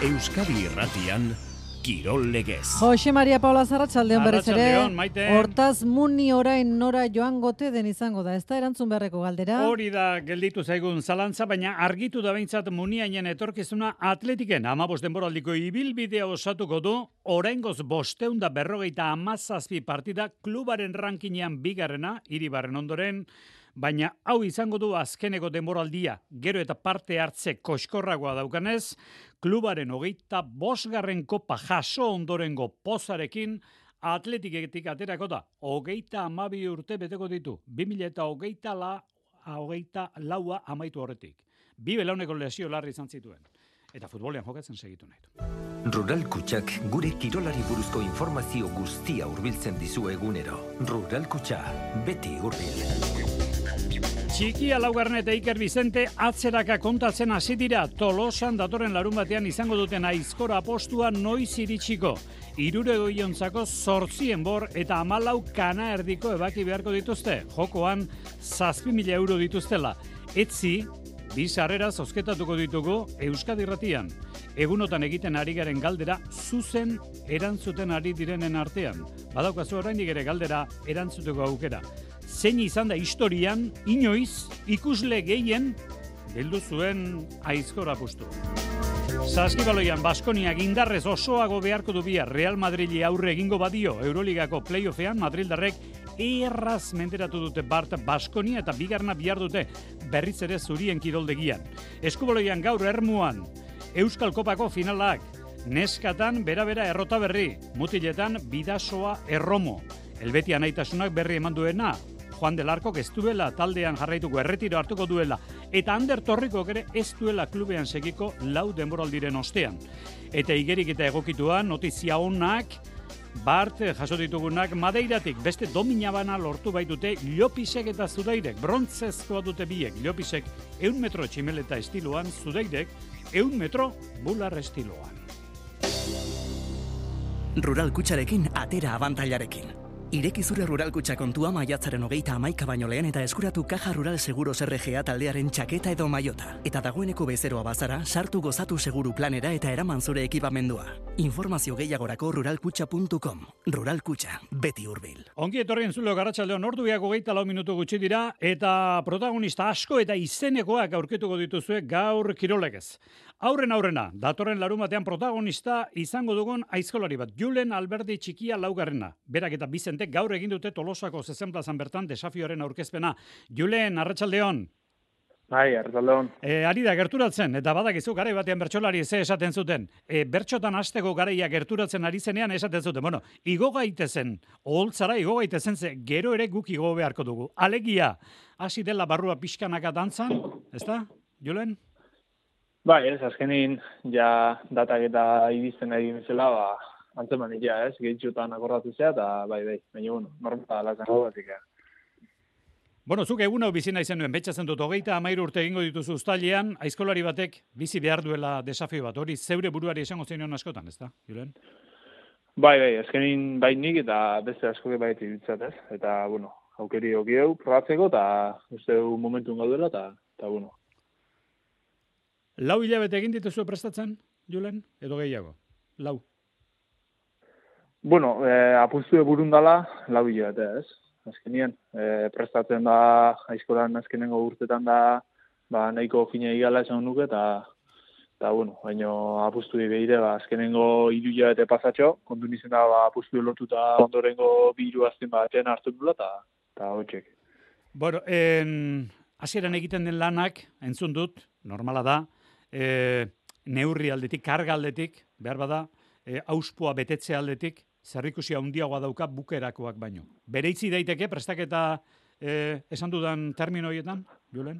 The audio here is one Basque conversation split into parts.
Euskadi Irratian, Kirol Legez. Jose Maria Paula Zarratxaldeon berriz ere. Hortaz Muni orain nora joan gote den izango da, ez da erantzun beharreko galdera? Hori da gelditu zaigun zalantza, baina argitu da behintzat Muniainen etorkizuna Atletiken 15 denboraldiko ibilbidea osatuko du, oraingoz 557 partida klubaren rankinean bigarrena, Iribarren ondoren, baina hau izango du azkeneko denboraldia, gero eta parte hartze koskorragoa daukanez, klubaren 25. kopa jaso ondorengo pozarekin Atletiketik aterako da, 32 urte beteko ditu, 2024 amaitu horretik. Bi belauneko lesio larri izan zituen, eta futbolean jokatzen segitu nahi du. Rural Kutxak gure kirolari buruzko informazio guztia hurbiltzen dizu egunero. Rural Kutxa, beti hurbil. Txikia Laugarren eta Iker Bizente atzeraka kontatzen hasi dira. Tolosan datorren larun batean izango duten aizkora apostua noiz iritsiko. 300.000 800 eta 14 kana erdiko ebaki beharko dituzte. Jokoan 7.000 euro dituztela. Etzi, bi sarrera zozketatuko ditugu Euskadi Irratian. Egunotan egiten ari garen galdera zuzen erantzuten ari direnen artean. Badaukazu oraindik ere galdera erantzuteko aukera. Zein izan da historian, inoiz, ikusle gehien, bildu zuen aizkora apustu. Saskibaloian Baskoniak indarrez osoago beharko du bihar Real Madrili aurre egingo badio Euroligako playoffean Madrildarrek erraz menderatu dute Bart Baskonia eta bigarna bihar dute berriz ere zurien kiroldegian. Eskubaloian gaur Ermuan Euskal Kopako finalak, neskatan bera errota berri, mutiletan Bidasoa Erromo. Helbeti anaitasunak berri eman duena, Juan del Arcok ez duela taldean jarraituko erretiro hartuko duela, eta Ander Torrikok ere ez duela klubean segiko 4 denboraldiren ostean. Eta igerik eta egokituan, notizia onak, Bart jaso ditugunak Madeiratik, beste dominabana lortu baitute Llopisek eta Zudairek, brontzezkoa dute biek, Llopisek 100 metro tximeleta estiloan, Zudairek 100 metro bular estiloan. Rural Kutxarekin atera abantailarekin. Ireki zure Rural Kutxa kontua maiatzaren 31 baino lehen eta eskuratu Caja Rural Seguros RGA taldearen txaketa edo maiota. Eta dagoeneko bezeroa bazara, sartu gozatu seguru planera eta eraman zure ekipamendua. Informazio gehiagorako ruralkutxa.com. Rural Kutxa, beti hurbil. Ongi etorri entzuleo Garratxaldeon, orduak 24 minutu gutxi dira, eta protagonista asko eta izenekoak aurkituko dituzue gaur Kirolegez. Aurrena, datorren larun batean protagonista izango dugun aizkolari bat, Julen Alberdi Txikia Laugarrena. Berak eta Bizente gaur egin dute Tolosako zezenplazan bertan desafioaren aurkezpena. Julen, arratsaldeon. Bai, arratsaldeon. Ari da gerturatzen, eta badakizu garai batean bertsolari ze esaten zuten. Bertxotan hasteko garaia gerturatzen ari zenean esaten zuten. Bueno, igo gaitezen, oholtzara igo gaitezen ze, gero ere guk igo beharko dugu. Alegia, hasi dela barrua pixkanaka dantzan, ezta, Julen? Bai, azkenin ja datak eta ibizten egin bezala, antzeman ikia, gehitxutan akordatu zea, eta bai, baina normal alatzen gatik. Bueno, zuk egun hau bizi nahi zenuen, betxatzen dut 33 urte egingo dituzu uztailean, aizkolari batek bizi behar duela desafio bat, hori zeure buruari esango zenion askotan, ezta, Julen? Bai, azkenin bai nik eta beste askoke bai ditzat, eta, aukeri okieu, probatzeko, eta uste du momentun gaudela, eta, 4 hilabete egin dituzu prestatzen, Julen, edo gehiago? 4. Apustu burundala 4 hilabete, azkenien. Prestatzen da, aizkolan azkenengo urtetan da, nahiko fina igala esan nuke, eta baina apustu behire, azkenengo 3 hilabete pasatxo, kontu nizen da, apustu lotuta ondorengo 2 azten batean hartu nula, eta hotxek. Bueno, hasieran egiten den lanak, entzun dut, normala da, neurri aldetik, karga aldetik, behar bada, auspua betetze aldetik, zerrikusia handiagoa dauka bukerakoak baino. Bereitzi daiteke prestaketa esan dudan termino horietan, Julen?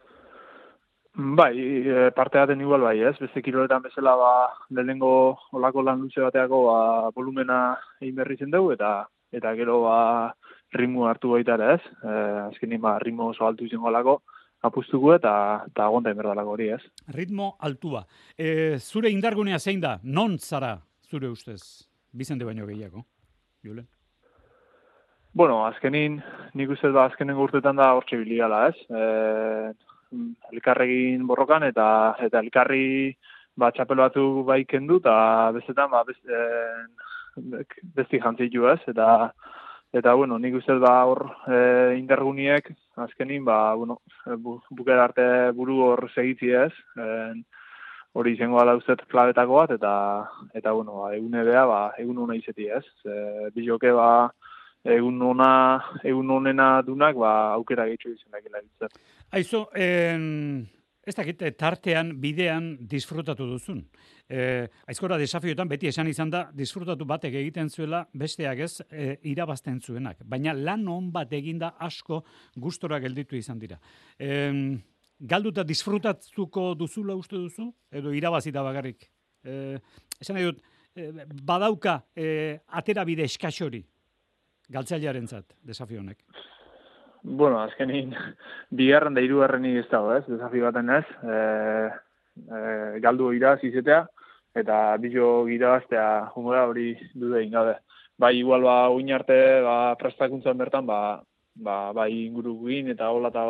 Bai, parte daten igual bai, beste kiroletan bezala lehenengo olako lan luze bateako volumena egin berri zen dugu, eta gero ritmo hartu baita azkenin ritmo oso altu izango alako, apustuko eta agonta inberdalako hori, Ritmo altua. Zure indargunea zein da? Non zara, zure ustez? Bizente baino gehiago, Julen? Azkenin, nik uste azkenengo urtetan da hortxe biligala, elkarregin borrokan eta elkarri txapel batzuk bai kendu, eta bestetan, besti jantzitu ez, eta bueno, nik uste hor indarguniek, azkenin, bukera arte buru hor segitzi ez, hori izango gala uste klabetako bat, eta bueno, egun ebea, egun hona izeti ez. Bizoke, egun honena dunak, aukera gehitxo izanak ila. Aizu, ez dakit, tartean, bidean disfrutatu duzun. Aizkora desafioetan beti esan izan da, disfrutatu batek egiten zuela, besteak ez, irabazten zuenak. Baina lan hon bat eginda asko gustora gelditu izan dira. Galduta disfrutatuko duzula uste duzu? Edo irabazita bakarrik? Esan nahi dut, badauka atera bide eskaxori galtzailearentzat desafio honek? Bueno, azkenin, bigarren da hirugarrenik ez dago, ez? Desafio baten ez. Galdu iraz izetea, eta bizo irabaztea humora hori dudein gabe. Bai, igual oin arte prestakuntzan bertan, bai inguruguin eta hola eta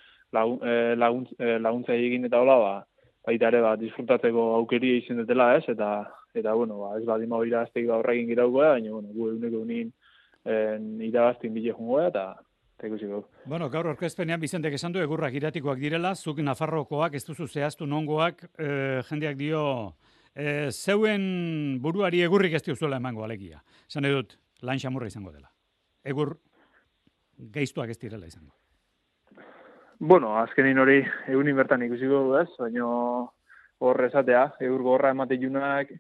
laguntza egin eta hola, baita ere disfrutatzeko aukeria izan dutela ez, eta bueno, ez badima hori iraztegi horrekin girauko da, baina bueno, gu eguneko unin irabaztin bile jungo da, eta ikusiko. Bueno, gaur orkezpenean Bizentek esan du egurrak iratikoak direla, zuk Nafarrokoak, ez duzu zehaztu nongoak, jendeak dio, zeuen buruari egurrik ez diuzuela emango alegia. Esan edut, lan xamurra izango dela. Egur geiztuak ez direla izango. Bueno, azkenin hori egunin bertan ikusiko du ez, baina hor esatea, egur gorra emate junak,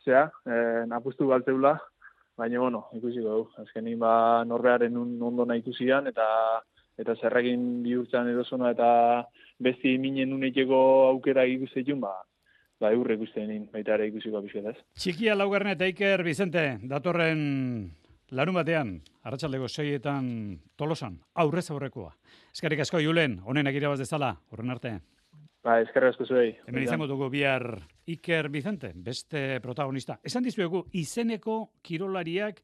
apustu galtzeula, baina, bueno, ikusiko du. Azkenin norbearen ondona ikusian, eta zerrekin bihurtzen edozona, eta besti minen uneteko aukera ikusetun, eurre ikusten baita ere ikusiko apisketaz. Txikia Laugarren eta Iker Bizente, datorren larun batean, arratsaldeko 6etan Tolosan, aurrez aurrekoa. Eskerrik asko Julen, honenak irabaz dezala, horren arte. Eskerrik asko zuei. Hemen izango dugu bihar Iker Bizente, beste protagonista. Esan dizuegu, izeneko kirolariak,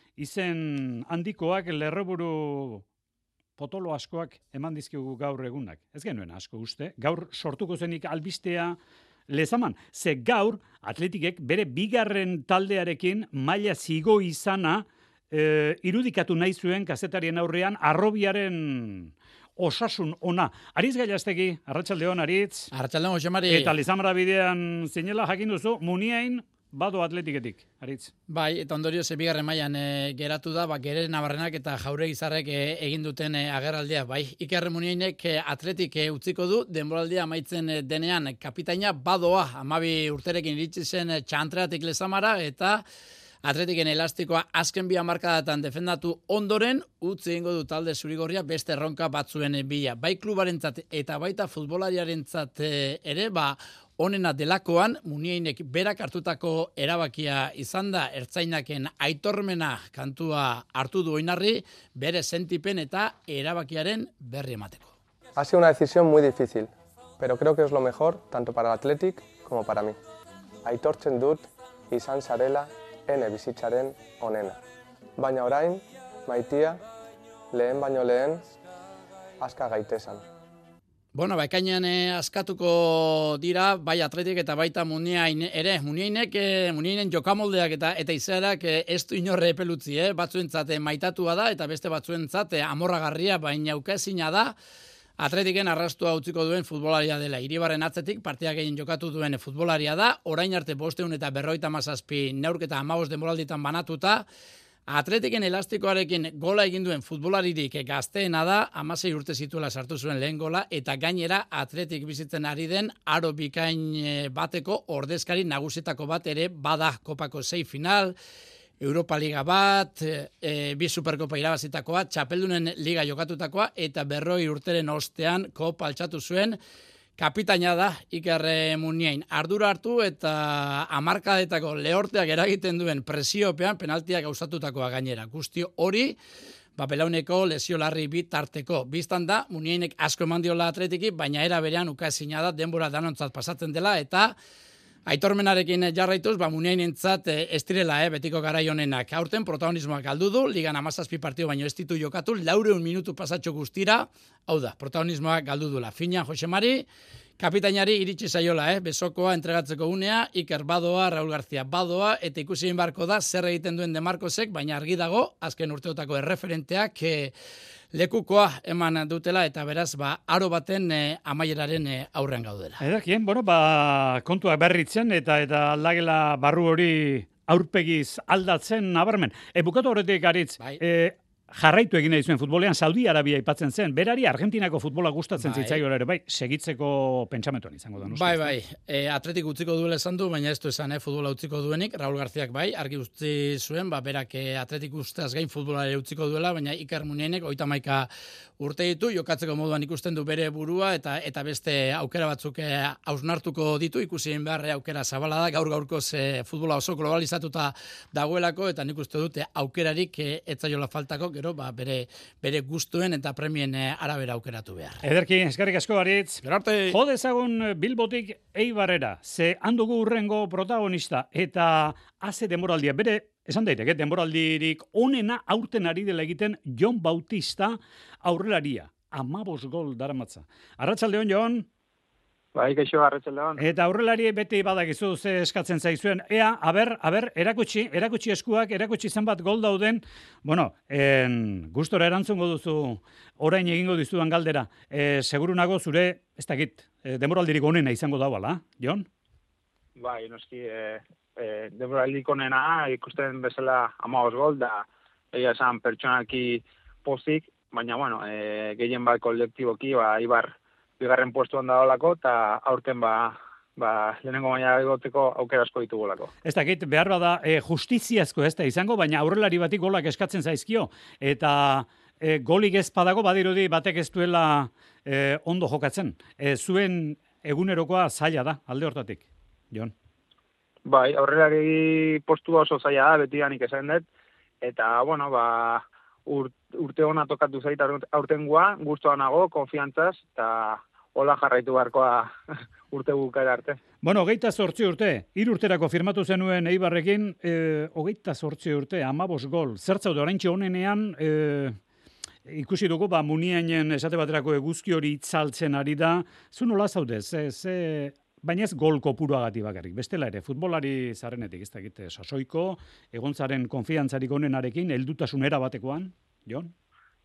izen handikoak, lerroburu potolo askoak eman dizkigu gaur egunak. Ez genuen asko uste, gaur sortuko zenik albistea lezaman. Ze gaur, atletikek bere bigarren taldearekin maila zigo izana irudikatu nahi zuen kazetarien aurrean arrobiaren osasun ona. Aritz Gailastegi, arratsaldeon Aritz. Arratsaldeon Josemari. Eta Lizamara bidean zinela jakin duzu, Muniain bado atletiketik, Aritz. Bai, eta ondorio bigarren mailan geratu da, Gere Nabarrenak eta Jauregizarrek egin duten agerraldia. Bai, Iker Muniainek atletik utziko du, denboraldia amaitzen denean kapitaina badoa, 12 urterekin iritsi zen Txantreatik Lezamara, eta atletiken elastikoa azken bi hamarkadatan defendatu ondoren, utzi egingo du talde zurigorria beste erronka batzuen bila. Bai klubarentzat eta baita futbolariarentzat ere, onena delakoan, Muniainek berak hartutako erabakia izan da, ertzainaken aitormena kantua hartu du oinarri, bere sentipen eta erabakiaren berri emateko. Ha sido una decisión muy difícil, pero creo que es lo mejor tanto para el Athletic como para mí. Aitortzen dut izan zarela ene bizitzaren onena. Baina orain, maitia, lehen baino lehen, aska gaitesan. Bueno, ekainean askatuko dira, bai Atletik eta baita Muniain ere. Muniainen jokamoldeak eta izaerak ez du inorre epelutzi, batzuentzat maitatua da eta beste batzuentzat amorragarria, baina ukaezina da. Atletiken arrastua utziko duen futbolaria dela. Iribarren atzetik partia gehien jokatu duen futbolaria da. Orain arte 557 neurketa 15 denboralditan banatuta. Atletiken elastikoarekin gola egin duen futbolaririk gazteena da, 16 urte zituela sartu zuen lehen gola, eta gainera Atletik bizitzen ari den aro bikain bateko ordezkari nagusitako bat ere bada, kopako 6 final, Europa Liga bat, bi Superkopa irabazitakoa, Txapeldunen Liga jokatutakoa, eta 40 urteren ostean kopa altxatu zuen. Kapitaina da Iker Muniain. Ardura hartu eta hamarkadetako lehorteak eragiten duen presiopean penaltiak gauzatutakoa gainera. Guzti hori, Belauneko lesio larri bitarteko. Bistan da, Muniainek asko eman diola Atletiki, baina era berean ukaezina da denbora danontzat pasatzen dela, eta Aitormenarekin jarraituz, Muniainentzat ez direla, betiko garai honenak. Aurten protagonismoak galdu du, ligan 17 partio baino ez ditu jokatu, 400 minutu pasatxo guztira, hau da, protagonismoak galdu dula. Fina Jose Mari, kapitainari iritsi zaiola, besokoa entregatzeko unea, Iker badoa, Raul García badoa, eta ikusi egin beharko da zer egiten duen De Marcosek, baina argi dago, azken urteotako erreferenteak lekukoa eman dutela, eta beraz, aro baten amaieraren aurrean gaudela. Edakien, kontuak berritzen, eta aldagela barru hori aurpegiz aldatzen nabarmen. Bukatu horretik aritz, jarraitu egin nahi zuen futbolean, Saudi Arabia aipatzen zen, berari Argentinako futbola gustatzen zitzaiola ere, segitzeko pentsamentuan izango da. Atletik utziko duela esan du, baina ez du esan, futbola utziko duenik, Raul Garziak argi utzi zuen, berak atletik usteaz gain futbolare utziko duela, baina Iker Muniainek 31 urte ditu, jokatzeko moduan ikusten du bere burua, eta beste aukera batzuk hausnartuko ditu, ikusi egin behar aukera zabala da, gaur-gaurkoz futbola oso globalizatuta dagoelako, eta nik uste dute aukerarik etzaiola faltako, gero bere gustuen eta premien arabera aukeratu behar. Ederki, eskerrik asko Aritz. Gerarte. Jo dezagun Bilbotik Eibarrera, ze handugu urrengo protagonista, eta haze denboraldia, bere, esan daiteke, denboraldirik onena aurten ari dela egiten Jon Bautista aurrelaria, 15 gol daramatza. Arratsaldeon, Jon. Bai, kaixo, arratsaldeon. Eta aurrelari beti badakizu ze eskatzen zaizuen. Ea, aber, erakutsi eskuak, erakutsi zenbat gol dauden. Gustora erantzungo duzu orain egingo dizudan galdera. Seguru nago zure, ez dakit, denboraldirik onena izango dauala, Jon? Bai, noski, denboraldirik onena ikusten bezala 15 gol, da egia esan pertsonalki pozik, baina, gehien bat kolektiboki, Ibar bigarren puestuan da olako, eta aurten lehenengo maila egoteko aukera asko ditugolako. Ez dakit, behar bada justiziazko ez da izango, baina aurrelari batik golak eskatzen zaizkio, eta golik ez padago badirudi batek ez duela ondo jokatzen. Zuen egunerokoa zaila da, alde hortatik, Jon? Bai, aurrelari postua oso zaila da, beti ganik esan dut, eta, urte hona tokatu zait aurtengoa, gustoa nago, konfiantzaz, eta hola jarraitu beharkoa urte bukaera arte. 28 urte, 3 urterako firmatu zenuen Eibarrekin, 28 urte, 15 gol. Zertzaude oraintxe honenean, ikusi dugu, Muniainen esate baterako eguzki hori itzaltzen ari da, zu nola zaude, baina ez gol kopuruagatik bakarrik. Bestela ere, futbolari zarenetik, ez dakit, sasoiko, egontzaren konfiantzarik onenarekin, heldutasunera batekoan, Jon?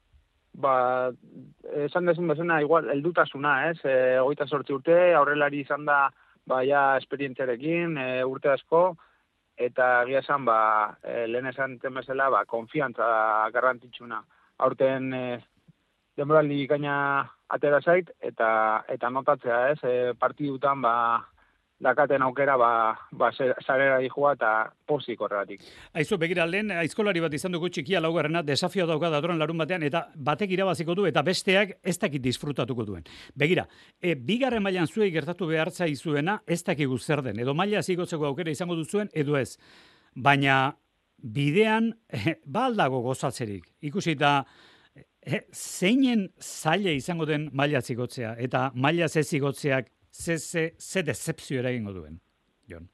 Esan desun bezena, igual, heldutasuna, 28 urte, aurrelari izan da, esperientziarekin, urte asko, eta egia esan, lehen esan temezela, konfiantza garrantzitsuna. Aurten, denboraldi gaina atera zait, eta notatzea, partidutan, dakaten aukera, sarera dihua eta pozik horregatik. Aizu, begira, lehen aizkolari bat izan dugu txikia laugarrena, desafioa dauka datorren larun batean, eta batek irabaziko du, eta besteak ez dakit disfrutatuko duen. Begira, bigarren mailan zuei gertatu behar zaizuena, ez dakigu zer den, edo maila zigotzeko aukera izango duzuen, edo ez. Baina, bidean, aldago gozatzerik. Ikusi eta, zeinen zaila izango den maila zigotzea, eta maila ze zigotzeak ze decepzio eragingo duen, Jon?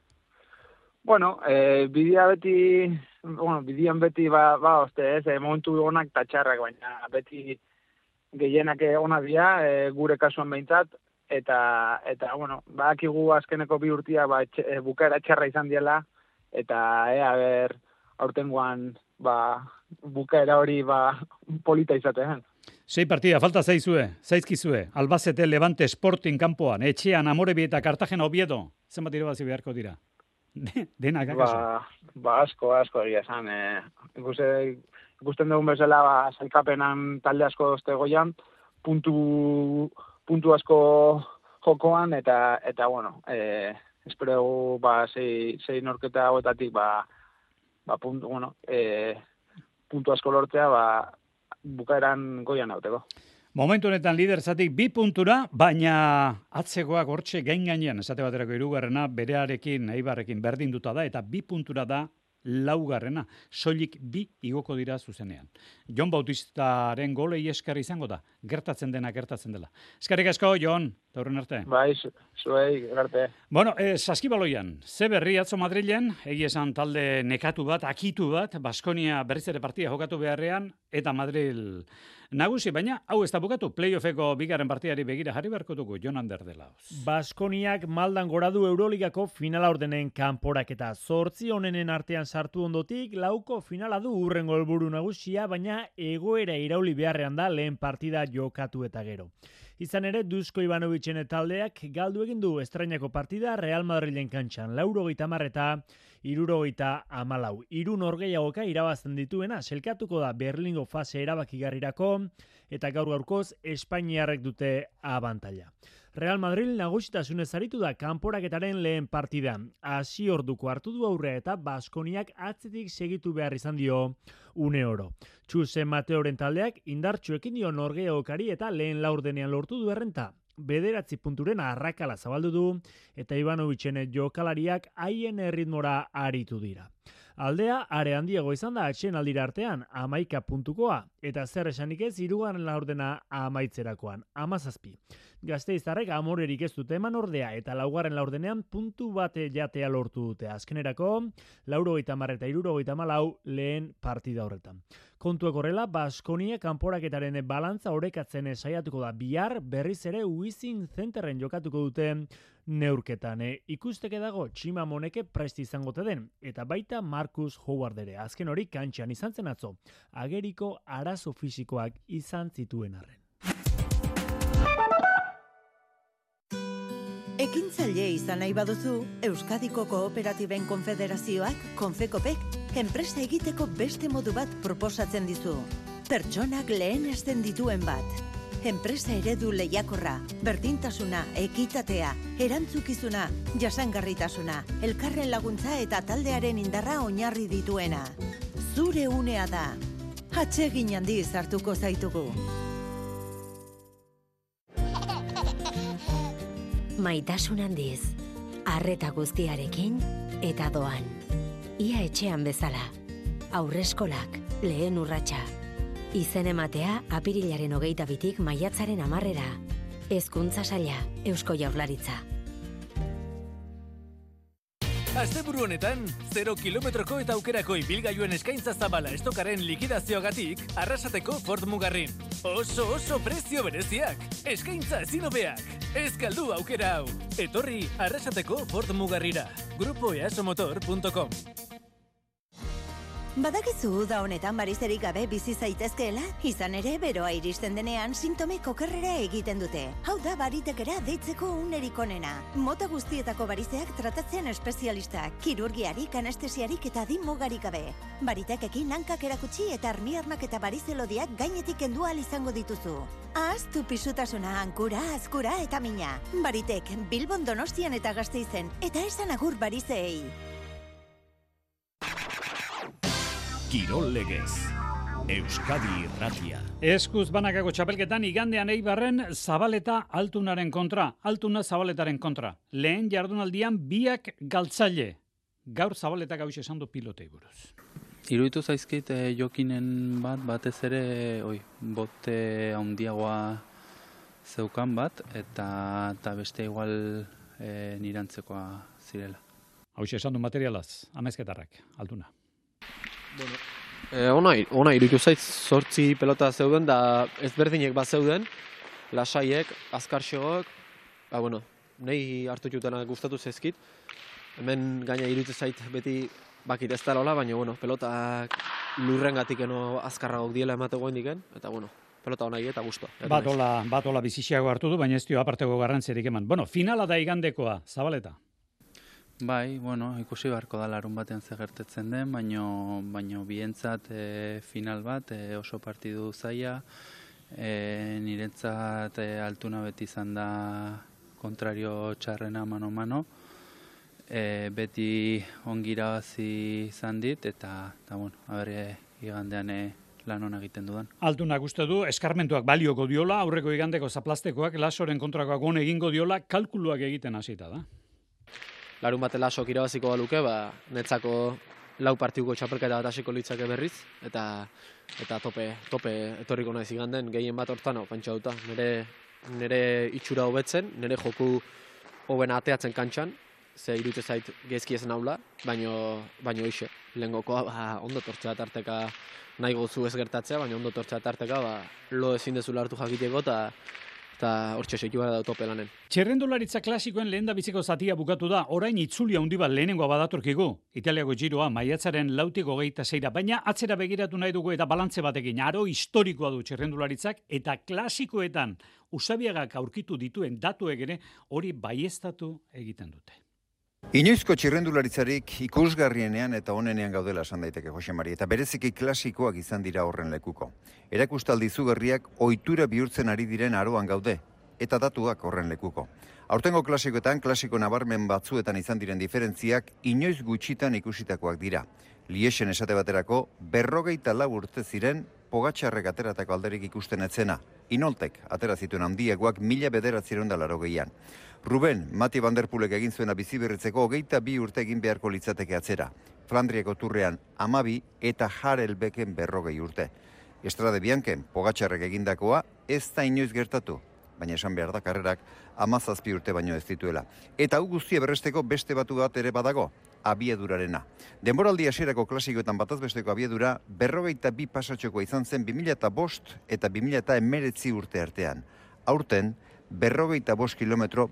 Bidean beti momentu onak eta txarrak, baina beti gehienak onak dira, gure kasuan behintzat, eta badakigu azkeneko 2 urtia bukaera txarra izan diela, eta aurtengoan bukaera hori polita izatean. 6 partida falta zaizkizue, Albacete, Levante, Sporting kanpoan, etxean, Amorebi eta Cartagena Oviedo, zenbat irabazi beharko dira? Denak akaso? Asko egia esan. Ikusten dugun bezala, sailkapenan talde asko goian, puntu asko jokoan, eta espero sei norketa hauetatik puntu asko lortzea, bukaeran goian hauteko. Momentu honetan lider zatik 2 puntura, baina atzegoak hortxe gain gainean, esate baterako 3. berearekin, Eibarrekin berdinduta da, eta 2 puntura da laugarrena, soilik 2 igoko dira zuzenean. Jon Bautistaren golei esker izango da, gertatzen dela. Eskerrik asko, Jon, taurren arte. Bai, zuei, arte. Bueno, saskibaloian, ze berri atzo Madrilen, egia esan talde nekatu bat, akitu bat, Baskonia berriz ere partia jokatu beharrean, eta Madril nagusi, baina hau ez da bukatu, playoffeko bigarren partiari begira jarri beharko dugu, Jon Ander de Laos. Baskoniak maldan gora du Euroligako finala ordenen kanporaketa. 8 onenen artean sartu ondotik, lauko finala du hurrengo helburu nagusia, baina egoera irauli beharrean da lehen partida jokatu eta gero. Izan ere, Dusko Ivanovicen taldeak galdu egin du estrainako partida Real Madrilen kantxan, 80 eta 74. 3 norgehiagoka irabazten dituena, selkatuko da Berlingo fase erabakigarrirako, eta gaur-gaurkoz Espainiarrek dute abantaila. Real Madrid nagusitasunez aritu da kanporaketaren lehen partidan. Hasi orduko hartu du aurrea eta Baskoniak atzetik segitu behar izan dio une oro. Txuse Mateoren taldeak indartsuekin dio norgehiagokari eta lehen laurdenean lortu du errenta. 9 punturen arrakala zabaldu du eta Ivanovicen jokalariak haien erritmora aritu dira. Aldea are handiago izan da atsedenaldira artean 11 puntukoa eta zer esanik ez hirugarren laurdena amaitzerakoan 17. Gasteiztarrek amorerik ez dute eman ordea eta laugarren laurdenean puntu bate jatea lortu dute. Azkenerako 80 eta 74 lehen partida horretan. Kontuak horrela, Baskonia kanporaketaren balantza orekatzen saiatuko da bihar berriz ere Wissing Centerren jokatuko dute neurketan. Ikusteke dago Txima Moneke prest izango den eta baita Marcus Howard ere. Azken hori kantxan izan zen atzo, ageriko arazo fisikoak izan zituen arren. Ekintzaile izan nahi baduzu, Euskadiko Kooperatiben Konfederazioak, Konfekopek, enpresa egiteko beste modu bat proposatzen dizu. Pertsonak lehenesten dituen bat. Enpresa eredu lehiakorra, berdintasuna, ekitatea, erantzukizuna, jasangarritasuna, elkarren laguntza eta taldearen indarra oinarri dituena. Zure unea da. Atsegin handiz hartuko zaitugu. Maitasun handiz, arreta guztiarekin eta doan. Ia etxean bezala, aurreskolak, lehen urratsa. Izen ematea apirilaren 22 maiatzaren 10. Hezkuntza Saila, Eusko Jaurlaritza. Asteburu honetan, 0 kilometroko eta aukerako ibilgailuen eskaintza zabala estokaren likidazioagatik, Arrasateko Ford Mugarrin. Oso prezio bereziak, eskaintza ezin hobeak. Ez galdu aukera hau. Etorri Arrasateko Ford Mugarrira. grupoeasomotor.com. Badakizu da honetan barizerik gabe bizi zaitezkeela, izan ere beroa iristen denean sintomek okerrera egiten dute. Hau da baritekera deitzeko unerik onena. Mota guztietako barizeak tratatzen espezialistak, kirurgiarik, anestesiarik eta adin mugarik gabe. Baritekekin hankak erakutsi eta armiarmak eta barizelodiak gainetik kendu ahal izango dituzu. Ahaztu pisutasuna, hankura, azkura eta mina. Baritek, Bilbon, Donostian eta Gasteizen, eta esan agur barizeei. Kirol Legez, Euskadi Irratia. Eskuz banakako txapelketan igandean Eibarren Zabaleta Altunaren kontra, Altuna Zabaletaren kontra. Lehen jardunaldian biak galtzaile. Gaur Zabaletak hau esan du pilotei buruz. Iruditu zaizkit jokinen batez ere bote handiagoa zeukan bat eta beste igual nirantzekoa zirela. Hau esan du materialaz, Amezketarrak, Altuna. Ona iruditu zaiz 8 pelota zeuden da ezberdinek bat zeuden, lasaiek, azkarxoak, nahi hartu jutenak gustatu zaizkit. Hemen gaina iruditu zait beti bakit ez da lola, baina pelotak lurrengatik azkarragok diela emateko indiken, eta pelota ona eta gusto. Batola bizixiago hartu du, baina ez dio aparteko garrantzerik eman. Finala da igandekoa, Zabaleta. Bai, ikusi beharko da larun batean gertatzen den, baino bientzat final bat, oso partidu zaila, niretzat Altuna beti izan da kontrario txarrena mano-mano, beti ongirabazi izan dit, eta igandean lan hona egiten dudan. Altunak uste du, eskarmentuak balioko diola, aurreko igandeko zaplastekoak, Lasoren kontrakoak on egingo diola, kalkuluak egiten hasita da. Larun bate Lasok irabaziko baluke, netzako 4 partituko txapelketa bat hasiko litzake berriz, eta tope etorriko naiz iganden, gehien bat hortan pentsa duta, nire itxura hobetzen, nire joku hobena ateatzen kantxan, ze irute zait gezki ezen haula, baino hoxe, lehengokoa ondo tortzea tarteka nahi gozu ez gertatzea, baina ondo tortzea tarteka lo ezin dezula hartu jakiteko eta hortxe seitu gara da tope lanen. Txerrendularitza klasikoen lehen da biziko zatia bukatu da, orain itzulia handi bat lehenengoa badatorkigu. Italiako giroa maiatzaren 26, baina atzera begiratu nahi dugu eta balantze batekin. Aro historikoa du txerrendularitzak eta klasikoetan Usabiagak aurkitu dituen datuek ere hori baieztatu egiten dute. Inoizko txirrendularitzarik ikusgarrienean eta onenean gaudela esan daiteke Jose Mari, eta bereziki klasikoak izan dira horren lekuko. Erakustaldi izugarriak ohitura bihurtzen ari diren aroan gaude, eta datuak horren lekuko. Aurtengo klasikoetan, klasiko nabarmen batzuetan izan diren diferentziak inoiz gutxitan ikusitakoak dira. Liesen esate baterako, 54 urte ziren Pogatxarrek ateratako alderik ikusten etzena. Inoltek atera zituen handiagoak 1980an. Ruben, Mati Van Der Poelek egin zuena biziberritzeko 22 urte egin beharko litzateke atzera. Flandriako turrean 12 eta Harelbeken 40 urte. Estrade Bianken, Pogatxarrek egindakoa ez da inoiz gertatu, baina esan behar da karrerak 17 urte baino ez dituela. Eta hau guztia berresteko beste batu bat ere badago, abiadurarena. Denboraldi hasierako klasikoetan bataz besteko abiadura 42 pasatxokoa izan zen 2005 eta 2019 urte artean. Aurten, 45 kilometro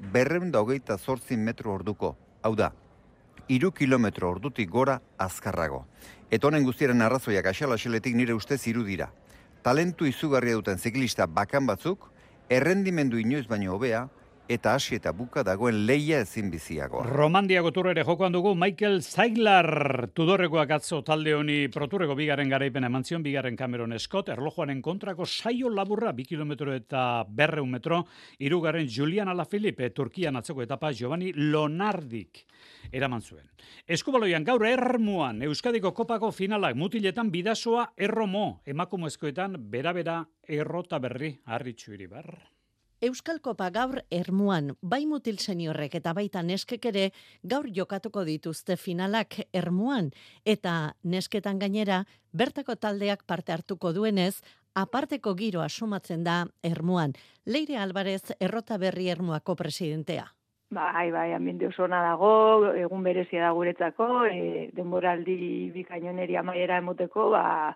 228 metro orduko. Hau da, 3 kilometro ordutik gora azkarrago. Eta honen guztiaren arrazoiak axalaxeletik nire ustez 3 dira. Talentu izugarria duten ziklista bakan batzuk, errendimendu inoiz baino hobea, eta hasi eta buka dagoen leia ezin biziagoa. Romandiako turrere jokoan dugu Michael Zaiglar Tudorrekoak atzo talde honi proturreko bigarren garaipena eman zion, bigarren Cameron Scott, erlojuaren kontrako saio laburra 2 kilometro eta 200 metro, hirugarren Julian Alaphilippe, Turkian atzeko etapa Giovanni Lonardik eraman zuen. Eskubaloian gaur Ermuan, Euskadiko kopako finalak mutiletan Bidasoa Erromo, emakumezkoetan bera Errota Berri Arritxu Iribar. Euskal Kopa gaur Ermuan, bai mutil seniorrek eta baita neskek ere gaur jokatuko dituzte finalak Ermuan, eta nesketan gainera bertako taldeak parte hartuko duenez, aparteko giroa sumatzen da Ermuan. Leire Alvarez, Errota Berri Ermuako presidentea. Bai, ambiente oso ona dago, egun berezia da guretzako, denboraldi bikainoneri amaiera emoteko,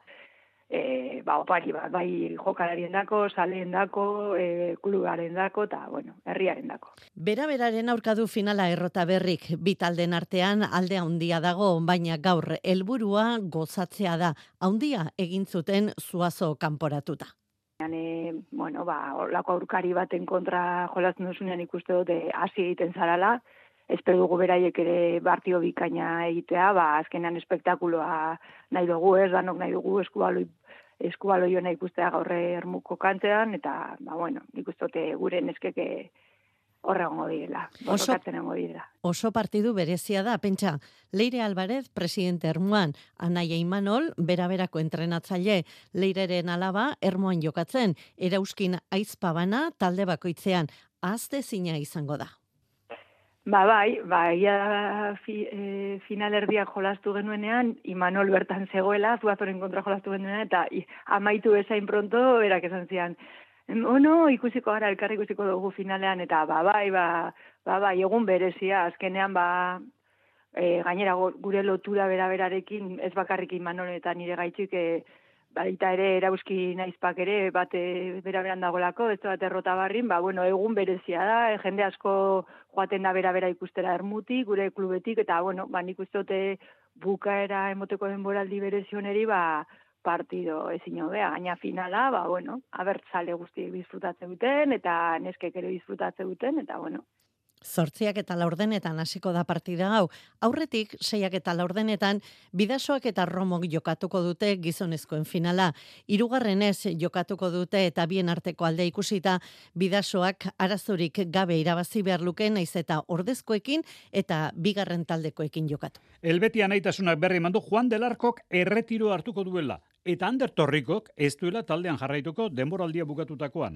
opari bat, bai jokalarien dako, saleen dako, klubaren dako, eta, herriaren dako. Bera-beraren aurka du finala Errota Berrik, bi talden artean alde handia dago, baina gaur helburua gozatzea da, handia egin zuten Zuazo kanporatuta. Olako aurkari baten kontra jolatzen duzunean ikuste dute hasi egiten zarala, espero dugu beraiek ere partio bikaina egitea, azkenean espektakuloa nahi dugu, danok nahi dugu eskubaloi hona ikustea gaurre Ermuko kantzean, eta, nik uste dute gure neskeke horregongo direla, borrokatzen egongo direla. Oso partidu berezia da, pentsa, Leire Alvarez, presidente Ermuan, Anaia Imanol, bera-berako entrenatzaile, Leireren alaba, Ermuan jokatzen, Erauskin Aizpabana, talde bakoitzean, azte zina izango da. Finalerdiak jolastu genuenean, Imanol bertan zegoela, Zuazoren kontra jolastu genuenean, eta amaitu bezain pronto, berak esan zian, ikusiko gara, elkarri ikusiko dugu finalean, eta egun berezia, azkenean, gainera gure lotura bera-berarekin, ez bakarrik Imanol eta nire gaitxik, baita ere Erauskin Aizpak ere bate bera-beran dagolako, ez bat Errota Barrin, egun berezia da, jende asko joaten da bera-bera ikustera Ermutik, gure klubetik, eta nik uste dute bukaera emoteko denboraldi berezioneri, partido ezin hobea, gaina finala, abertzale guztiek disfrutatzen duten, eta neskek ere disfrutatzen duten, eta 8 eta 4 hasiko da partida hau. Aurretik 6 eta 4 Bidasoak eta Romok jokatuko dute gizonezkoen finala. 3. jokatuko dute eta bien arteko alde ikusita Bidasoak arazorik gabe irabazi behar luke, naiz eta ordezkoekin eta bigarren taldekoekin jokatu. Elbeti anaitasunak berri eman du Juan del Arkok erretiro hartuko duela. Eta Ander Torrikok ez duela taldean jarraituko denboraldia bukatutakoan.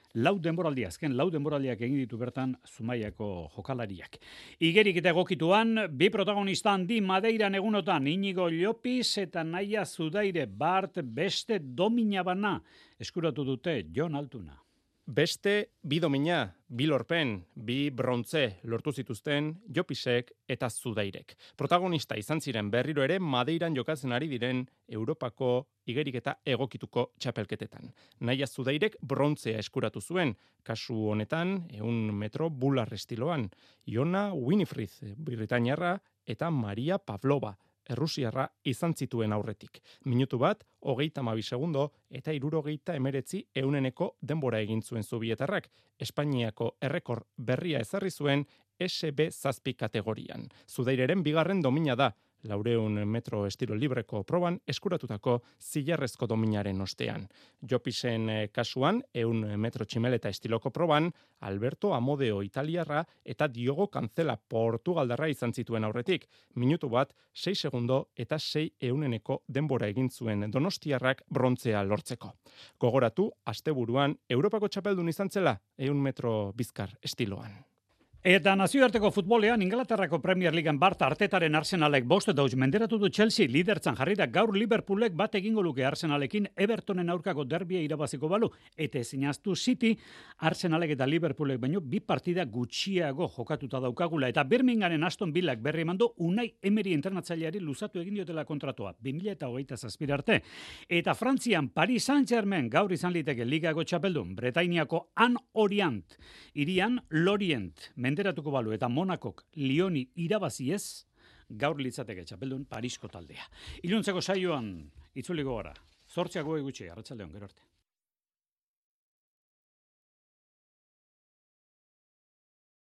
azken lau denboraldiak egin ditu bertan Zumaiako jokalariak. Igerik eta egokituan, bi protagonista handi Madeiran egunotan, Inigo Llopis eta Naia Zudaire, bart beste domina bana eskuratu dute Jon Altuna. Beste bi domina, bi lorpen, bi brontze lortu zituzten Llopisek eta Zudairek. Protagonista izan ziren berriro ere Madeiran jokatzen ari diren Europako igerik eta egokituko txapelketetan. Naia Zudairek brontzea eskuratu zuen, kasu honetan 100 metro bular estiloan. Iona Winifred, Britaniarra eta Maria Pavlova, Errusiarra izan zituen aurretik. Minutu bat, 32 segundo eta 69 euneneko denbora egin zuen zubietarrak. Espainiako errekor berria ezarri zuen SB zazpi kategorian. Zudaireren bigarren domina da, 400 metro estilo libreko proban eskuratutako zilarrezko dominaren ostean. Llopisen kasuan, 100 metro tximeleta estiloko proban, Alberto Amodeo italiarra eta Diogo Cancela portugaldarra izan zituen aurretik. Minutu bat, 6 segundo eta 6 euneneko denbora egin zuen donostiarrak brontzea lortzeko. Gogoratu, asteburuan, Europako txapeldun izan zela, 100 metro bizkar estiloan. Eta nazioarteko futbolean Inglaterrako Premier Leaguean Bart Artetaren Arsenalek 5 menderatu du Chelsea lidertzan jarri da gaur Liverpoolek bat egingo luke Arsenalekin Evertonen aurkako derbia irabaziko balu eta ezinaztu City Arsenalek eta Liverpoolek baino 2 partida gutxiago jokatuta daukagula eta Birminghamen Aston Villak berri emandu Unai Emery entrenatzaileari luzatu egin diotela kontratua 2027 arte eta Frantzian Paris Saint-Germain gaur izan liteke ligako txapeldun Bretainiako Orient irian Lorient menderatuko balu eta Monakok Lioni irabazi ez, gaur litzateke txapeldun Parisko taldea. Iluntzeko saioan itzuliko gara. 8 gutxi, arratsaldeon, gero arte.